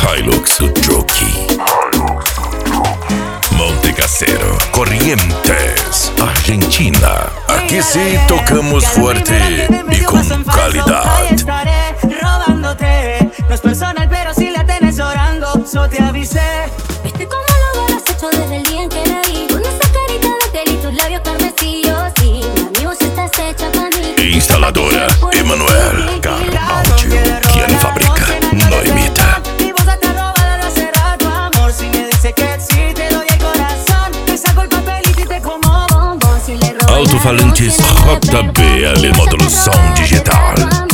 Hilux Jockey, Montecassero, Corrientes, Argentina. Aqui sim tocamos forte e com qualidade. Estaré robándote. No es personal, pero si la tenés orando, yo te avisé. Viste cómo lo has hecho desde el día en que la vi. Con esa carita de hotel y tus labios carmesíos. Sí, mami, vos estás hecha pa' mí. Instaladora Emanuel Carvalho. Quien fabrica, no imita. Mi voz está robada de hace rato, amor. Si me dice que sí, te doy el corazón. Te saco el papelito y te como bombón. Si le robas Alto-falantes JBL módulo som digital.